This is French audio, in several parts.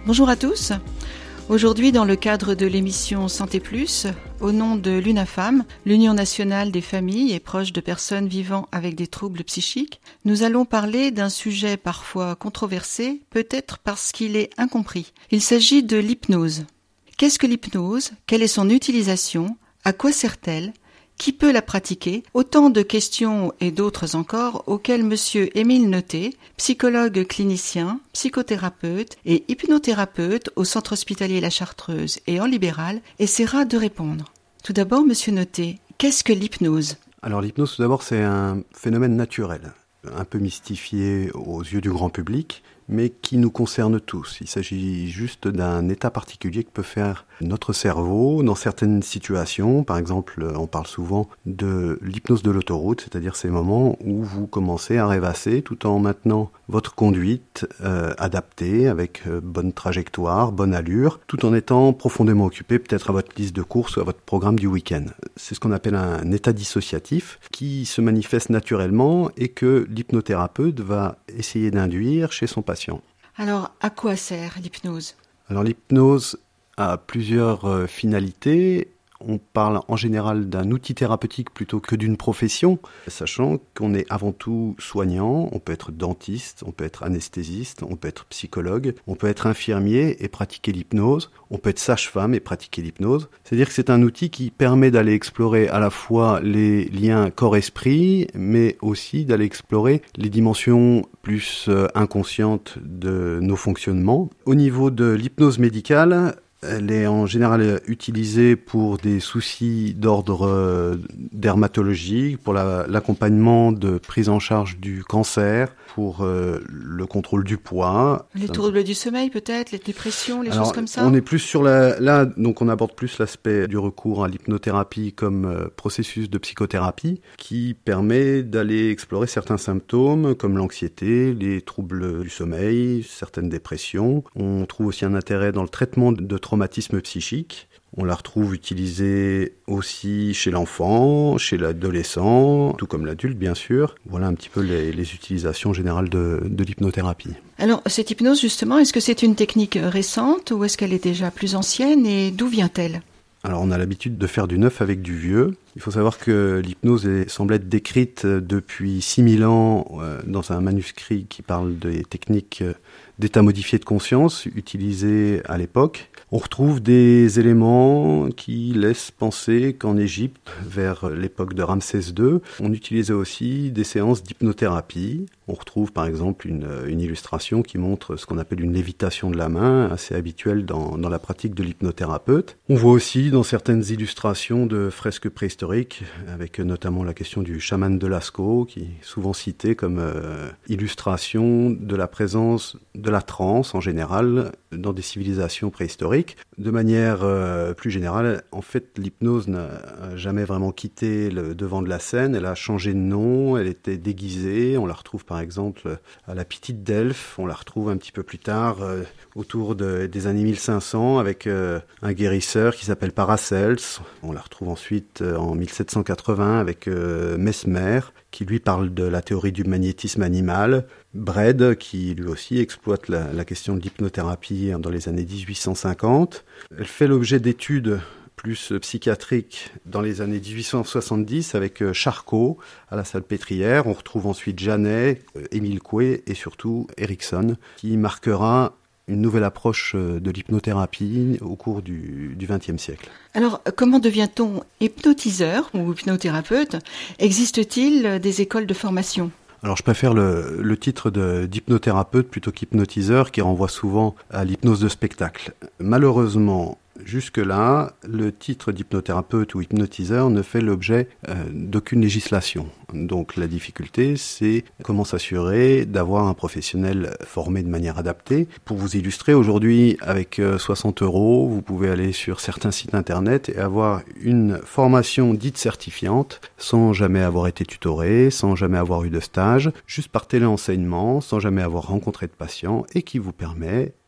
Bonjour à tous. Aujourd'hui, dans le cadre de l'émission Santé Plus, au nom de l'UNAFAM, l'Union nationale des familles et proches de personnes vivant avec des troubles psychiques, nous allons parler d'un sujet parfois controversé, peut-être parce qu'il est incompris. Il s'agit de l'hypnose. Qu'est-ce que l'hypnose ? Quelle est son utilisation ? À quoi sert-elle ? Qui peut la pratiquer ? Autant de questions et d'autres encore auxquelles Monsieur Émile Noté, psychologue clinicien, psychothérapeute et hypnothérapeute au Centre hospitalier La Chartreuse et en libéral, essaiera de répondre. Tout d'abord, Monsieur Noté, qu'est-ce que l'hypnose ? Alors l'hypnose, tout d'abord, c'est un phénomène naturel, un peu mystifié aux yeux du grand public, mais qui nous concerne tous. Il s'agit juste d'un état particulier que peut faire notre cerveau dans certaines situations. Par exemple, on parle souvent de l'hypnose de l'autoroute, c'est-à-dire ces moments où vous commencez à rêvasser tout en maintenant votre conduite adaptée, avec bonne trajectoire, bonne allure, tout en étant profondément occupé peut-être à votre liste de courses ou à votre programme du week-end. C'est ce qu'on appelle un état dissociatif qui se manifeste naturellement et que l'hypnothérapeute va essayer d'induire chez son patient. Alors, à quoi sert l'hypnose ? Alors l'hypnose a plusieurs finalités. On parle en général d'un outil thérapeutique plutôt que d'une profession, sachant qu'on est avant tout soignant, on peut être dentiste, on peut être anesthésiste, on peut être psychologue, on peut être infirmier et pratiquer l'hypnose, on peut être sage-femme et pratiquer l'hypnose. C'est-à-dire que c'est un outil qui permet d'aller explorer à la fois les liens corps-esprit, mais aussi d'aller explorer les dimensions plus inconscientes de nos fonctionnements. Au niveau de l'hypnose médicale, elle est en général utilisée pour des soucis d'ordre dermatologique, pour l'accompagnement de prise en charge du cancer, pour le contrôle du poids. Les troubles du sommeil peut-être, les dépressions, les choses comme ça ? On est plus sur là, donc on aborde plus l'aspect du recours à l'hypnothérapie comme processus de psychothérapie qui permet d'aller explorer certains symptômes comme l'anxiété, les troubles du sommeil, certaines dépressions. On trouve aussi un intérêt dans le traitement de traumatisme psychique. On la retrouve utilisée aussi chez l'enfant, chez l'adolescent, tout comme l'adulte bien sûr. Voilà un petit peu les utilisations générales de l'hypnothérapie. Alors cette hypnose justement, est-ce que c'est une technique récente ou est-ce qu'elle est déjà plus ancienne et d'où vient-elle ? Alors on a l'habitude de faire du neuf avec du vieux. Il faut savoir que l'hypnose semble être décrite depuis 6000 ans dans un manuscrit qui parle des techniques d'état modifié de conscience utilisées à l'époque. On retrouve des éléments qui laissent penser qu'en Égypte, vers l'époque de Ramsès II, on utilisait aussi des séances d'hypnothérapie. On retrouve par exemple une illustration qui montre ce qu'on appelle une lévitation de la main, assez habituelle dans la pratique de l'hypnothérapeute. On voit aussi dans certaines illustrations de fresques préhistoriques, avec notamment la question du chaman de Lascaux, qui est souvent cité comme illustration de la présence de la transe en général dans des civilisations préhistoriques. De manière plus générale, en fait, l'hypnose n'a jamais vraiment quitté le devant de la scène. Elle a changé de nom, elle était déguisée. On la retrouve par exemple à la Pythide d'Elphes. On la retrouve un petit peu plus tard, autour des années 1500, avec un guérisseur qui s'appelle Paracels. On la retrouve ensuite en 1780 avec Mesmer, qui lui parle de la théorie du magnétisme animal. Brede, qui lui aussi exploite la question de l'hypnothérapie dans les années 1850. Elle fait l'objet d'études plus psychiatriques dans les années 1870 avec Charcot à la Salpêtrière. On retrouve ensuite Janet, Émile Coué et surtout Erickson, qui marquera une nouvelle approche de l'hypnothérapie au cours du XXe siècle. Alors, comment devient-on hypnotiseur ou hypnothérapeute ? Existe-t-il des écoles de formation ? Alors je préfère le titre d'hypnothérapeute plutôt qu'hypnotiseur qui renvoie souvent à l'hypnose de spectacle. Malheureusement, jusque-là, le titre d'hypnothérapeute ou hypnotiseur ne fait l'objet d'aucune législation. Donc la difficulté, c'est comment s'assurer d'avoir un professionnel formé de manière adaptée. Pour vous illustrer, aujourd'hui, avec 60 €, vous pouvez aller sur certains sites internet et avoir une formation dite certifiante, sans jamais avoir été tutoré, sans jamais avoir eu de stage, juste par téléenseignement, sans jamais avoir rencontré de patient, et qui vous permet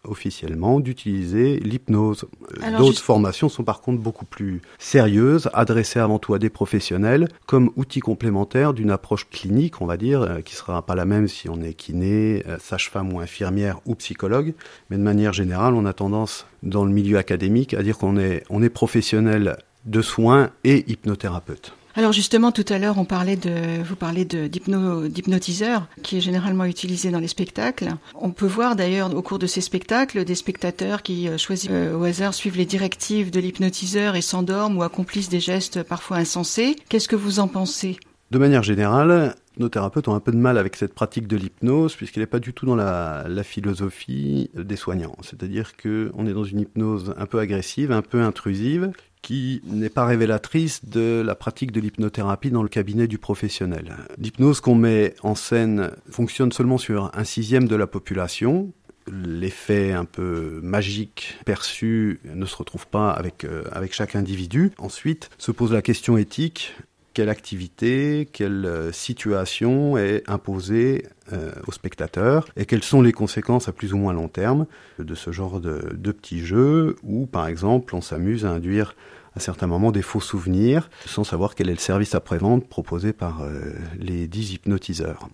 officiellement d'utiliser l'hypnose. Alors, D'autres formations sont par contre beaucoup plus sérieuses, adressées avant tout à des professionnels, comme outil complémentaire d'une approche clinique, on va dire, qui sera pas la même si on est kiné, sage-femme ou infirmière ou psychologue. Mais de manière générale, on a tendance, dans le milieu académique, à dire qu'on est professionnel de soins et hypnothérapeute. Alors justement, tout à l'heure, vous parlez d'hypnotiseur, qui est généralement utilisé dans les spectacles. On peut voir d'ailleurs au cours de ces spectacles des spectateurs qui choisissent au hasard, suivent les directives de l'hypnotiseur et s'endorment ou accomplissent des gestes parfois insensés. Qu'est-ce que vous en pensez ? De manière générale, nos thérapeutes ont un peu de mal avec cette pratique de l'hypnose puisqu'elle n'est pas du tout dans la philosophie des soignants. C'est-à-dire qu'on est dans une hypnose un peu agressive, un peu intrusive, qui n'est pas révélatrice de la pratique de l'hypnothérapie dans le cabinet du professionnel. L'hypnose qu'on met en scène fonctionne seulement sur 1/6 de la population. L'effet un peu magique perçu ne se retrouve pas avec chaque individu. Ensuite, se pose la question éthique. Quelle activité, quelle situation est imposée aux spectateurs et quelles sont les conséquences à plus ou moins long terme de ce genre de petits jeux où, par exemple, on s'amuse à induire à certains moments des faux souvenirs sans savoir quel est le service après-vente proposé par les 10 hypnotiseurs.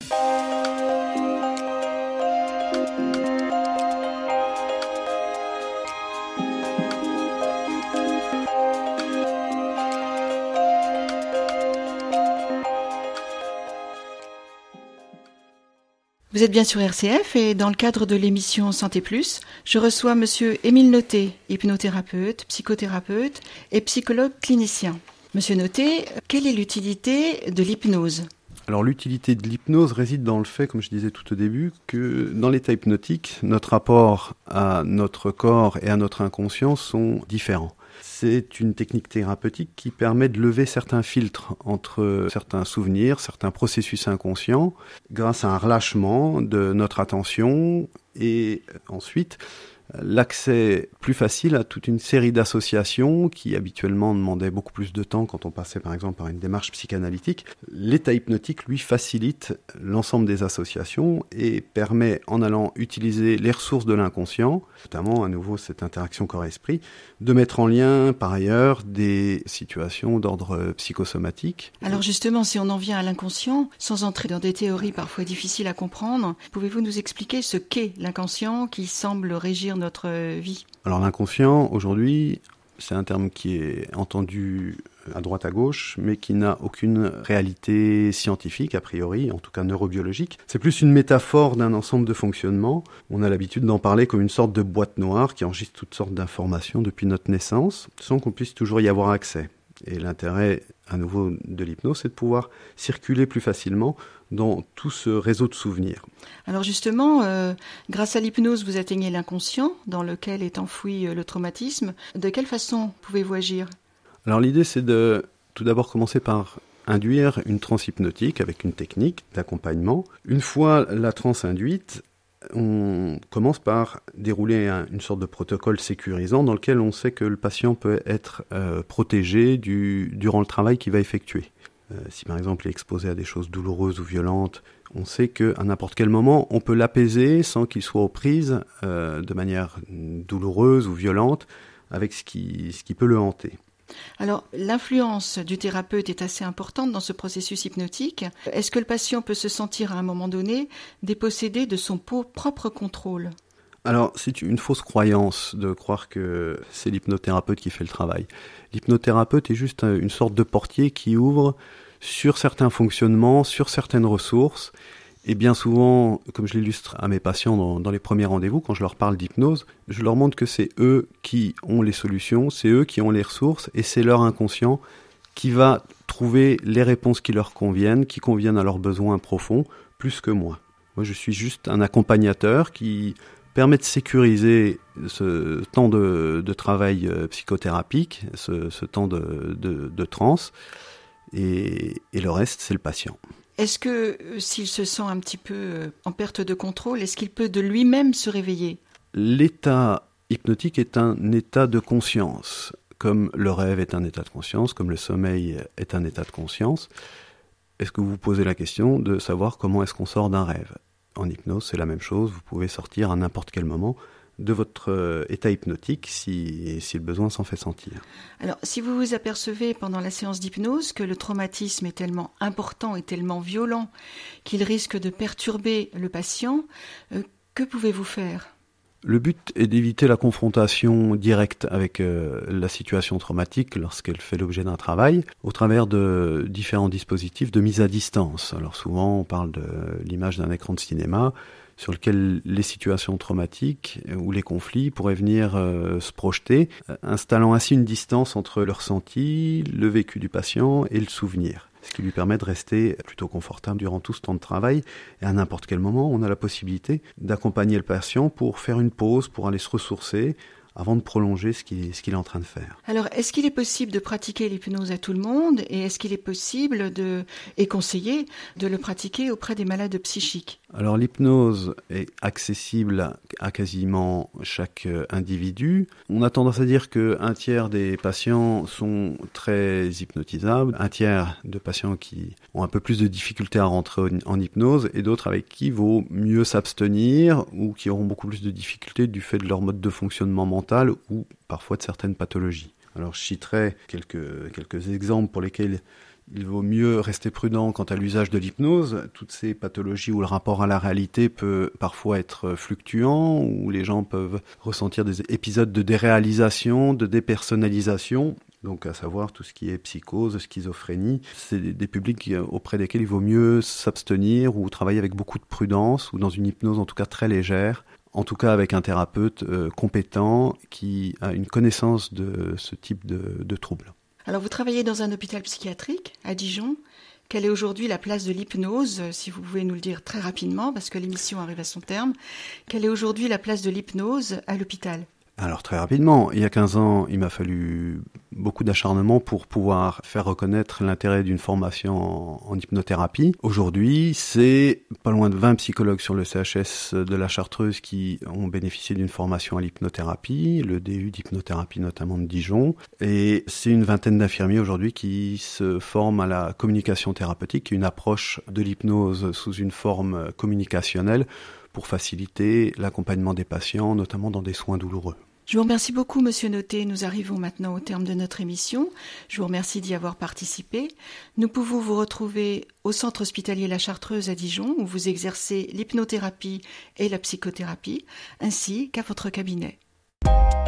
Vous êtes bien sur RCF et dans le cadre de l'émission Santé Plus, je reçois Monsieur Émile Noté, hypnothérapeute, psychothérapeute et psychologue clinicien. Monsieur Noté, quelle est l'utilité de l'hypnose ? Alors l'utilité de l'hypnose réside dans le fait, comme je disais tout au début, que dans l'état hypnotique, notre rapport à notre corps et à notre inconscient sont différents. C'est une technique thérapeutique qui permet de lever certains filtres entre certains souvenirs, certains processus inconscients, grâce à un relâchement de notre attention et ensuite l'accès plus facile à toute une série d'associations qui habituellement demandaient beaucoup plus de temps quand on passait par exemple par une démarche psychanalytique. L'état hypnotique, lui, facilite l'ensemble des associations et permet, en allant utiliser les ressources de l'inconscient, notamment à nouveau cette interaction corps-esprit, de mettre en lien par ailleurs des situations d'ordre psychosomatique. Alors justement, si on en vient à l'inconscient, sans entrer dans des théories parfois difficiles à comprendre, pouvez-vous nous expliquer ce qu'est l'inconscient qui semble régir notre vie ? Alors l'inconscient, aujourd'hui, c'est un terme qui est entendu à droite à gauche, mais qui n'a aucune réalité scientifique, a priori, en tout cas neurobiologique. C'est plus une métaphore d'un ensemble de fonctionnements. On a l'habitude d'en parler comme une sorte de boîte noire qui enregistre toutes sortes d'informations depuis notre naissance, sans qu'on puisse toujours y avoir accès. Et l'intérêt, à nouveau, de l'hypnose, c'est de pouvoir circuler plus facilement dans tout ce réseau de souvenirs. Alors justement, grâce à l'hypnose, vous atteignez l'inconscient dans lequel est enfoui le traumatisme. De quelle façon pouvez-vous agir ? Alors l'idée, c'est de tout d'abord commencer par induire une transe hypnotique avec une technique d'accompagnement. Une fois la transe induite, on commence par dérouler une sorte de protocole sécurisant dans lequel on sait que le patient peut être protégé durant le travail qu'il va effectuer. Si par exemple il est exposé à des choses douloureuses ou violentes, on sait qu'à n'importe quel moment, on peut l'apaiser sans qu'il soit aux prises de manière douloureuse ou violente avec ce qui peut le hanter. Alors, l'influence du thérapeute est assez importante dans ce processus hypnotique. Est-ce que le patient peut se sentir à un moment donné dépossédé de son propre contrôle ? Alors, c'est une fausse croyance de croire que c'est l'hypnothérapeute qui fait le travail. L'hypnothérapeute est juste une sorte de portier qui ouvre sur certains fonctionnements, sur certaines ressources. Et bien souvent, comme je l'illustre à mes patients dans les premiers rendez-vous, quand je leur parle d'hypnose, je leur montre que c'est eux qui ont les solutions, c'est eux qui ont les ressources, et c'est leur inconscient qui va trouver les réponses qui leur conviennent, qui conviennent à leurs besoins profonds, plus que moi. Moi, je suis juste un accompagnateur qui permet de sécuriser ce temps de travail psychothérapique, ce temps de transe, et le reste, c'est le patient. Est-ce que, s'il se sent un petit peu en perte de contrôle, est-ce qu'il peut de lui-même se réveiller ? L'état hypnotique est un état de conscience, comme le rêve est un état de conscience, comme le sommeil est un état de conscience. Est-ce que vous vous posez la question de savoir comment est-ce qu'on sort d'un rêve ? En hypnose, c'est la même chose, vous pouvez sortir à n'importe quel moment de votre état hypnotique si le besoin s'en fait sentir. Alors, si vous vous apercevez pendant la séance d'hypnose que le traumatisme est tellement important et tellement violent qu'il risque de perturber le patient, que pouvez-vous faire ? Le but est d'éviter la confrontation directe avec la situation traumatique lorsqu'elle fait l'objet d'un travail, au travers de différents dispositifs de mise à distance. Alors souvent, on parle de l'image d'un écran de cinéma, sur lequel les situations traumatiques ou les conflits pourraient venir se projeter, installant ainsi une distance entre le ressenti, le vécu du patient et le souvenir, ce qui lui permet de rester plutôt confortable durant tout ce temps de travail. Et à n'importe quel moment, on a la possibilité d'accompagner le patient pour faire une pause, pour aller se ressourcer, avant de prolonger ce qu'il est en train de faire. Alors, est-ce qu'il est possible de pratiquer l'hypnose à tout le monde et est-ce qu'il est possible et conseillé de le pratiquer auprès des malades psychiques ? Alors, l'hypnose est accessible à quasiment chaque individu. On a tendance à dire qu'un tiers des patients sont très hypnotisables, un tiers de patients qui ont un peu plus de difficultés à rentrer en hypnose et d'autres avec qui il vaut mieux s'abstenir ou qui auront beaucoup plus de difficultés du fait de leur mode de fonctionnement mental ou parfois de certaines pathologies. Alors je citerai quelques exemples pour lesquels il vaut mieux rester prudent quant à l'usage de l'hypnose. Toutes ces pathologies où le rapport à la réalité peut parfois être fluctuant, où les gens peuvent ressentir des épisodes de déréalisation, de dépersonnalisation, donc à savoir tout ce qui est psychose, schizophrénie. C'est des publics auprès desquels il vaut mieux s'abstenir ou travailler avec beaucoup de prudence ou dans une hypnose en tout cas très légère. En tout cas avec un thérapeute compétent qui a une connaissance de ce type de troubles. Alors vous travaillez dans un hôpital psychiatrique à Dijon. Quelle est aujourd'hui la place de l'hypnose, si vous pouvez nous le dire très rapidement, parce que l'émission arrive à son terme. Quelle est aujourd'hui la place de l'hypnose à l'hôpital ? Alors très rapidement, il y a 15 ans, il m'a fallu beaucoup d'acharnement pour pouvoir faire reconnaître l'intérêt d'une formation en hypnothérapie. Aujourd'hui, c'est pas loin de 20 psychologues sur le CHS de la Chartreuse qui ont bénéficié d'une formation à l'hypnothérapie, le DU d'hypnothérapie notamment de Dijon, et c'est une vingtaine d'infirmiers aujourd'hui qui se forment à la communication thérapeutique, qui est une approche de l'hypnose sous une forme communicationnelle pour faciliter l'accompagnement des patients, notamment dans des soins douloureux. Je vous remercie beaucoup, Monsieur Noté. Nous arrivons maintenant au terme de notre émission. Je vous remercie d'y avoir participé. Nous pouvons vous retrouver au Centre hospitalier La Chartreuse à Dijon, où vous exercez l'hypnothérapie et la psychothérapie, ainsi qu'à votre cabinet.